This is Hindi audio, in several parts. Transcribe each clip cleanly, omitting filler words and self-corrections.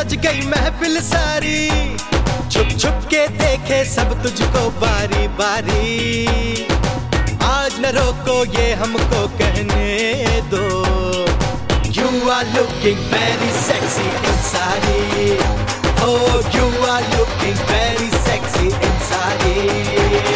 सज गई महफिल सारी, छुप छुप के देखे सब तुझको बारी बारी। आज न रोको ये हमको कहने दो, You are looking very sexy in sari, oh you are looking very sexy in sari।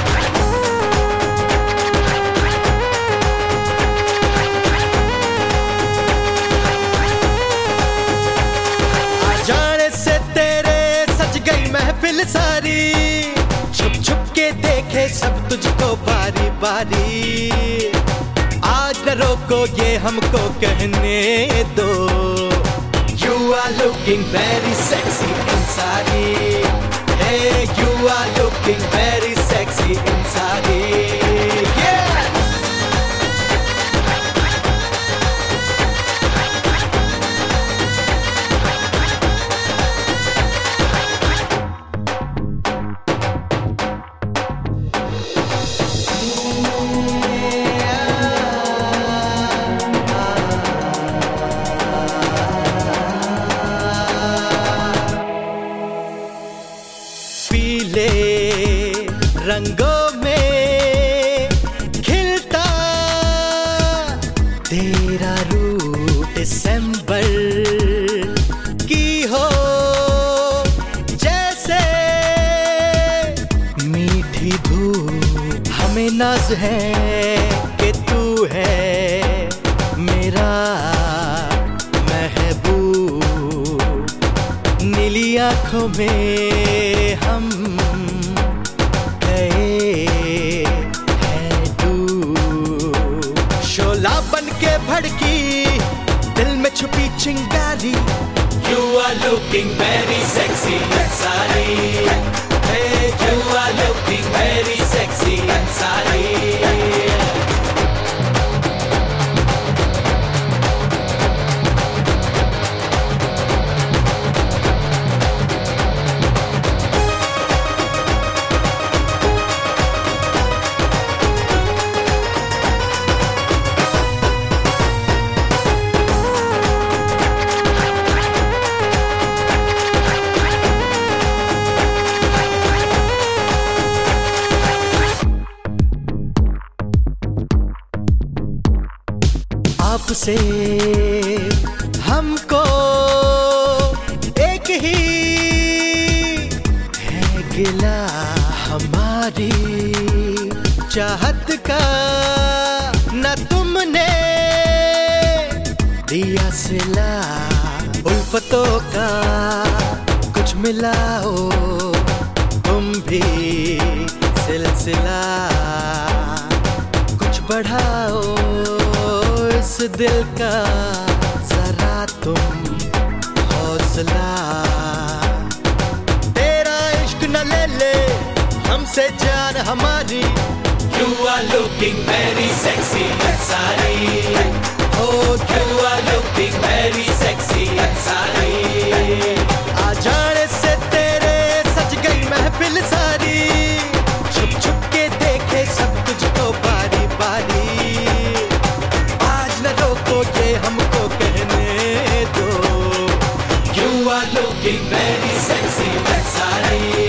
महफिल सारी, छुप छुप के देखे सब तुझको बारी बारी। आज न रोको ये हमको कहने दो, You are looking very sexy in sari, hey you are looking very sexy in sari, yeah। रंगों में खिलता तेरा रूप दिसंबर की हो, जैसे मीठी धूप। हमें नाज है कि तू है मेरा महबूब, नीली आंखों में हम शोला बन के भड़की दिल में छुपी चिंगारी। You are looking very sexy in sari, hey you are looking very sexy in sari। आपसे हमको एक ही है गिला, हमारी चाहत का न तुमने दिया सिला। उल्फतों का कुछ मिलाओ तुम भी सिलसिला, कुछ बढ़ाओ इस दिल का जरा तुम हौसला। तेरा इश्क न ले ले हमसे जान हमारी। You are looking very sexy in sari, oh you are looking very sexy in sari। आ जाने से तेरे सज गई महफिल सारी, छुप छुप के देखे सब तुझको बारी बारी। ये हमको कहने दो, You are looking very sexy in sari।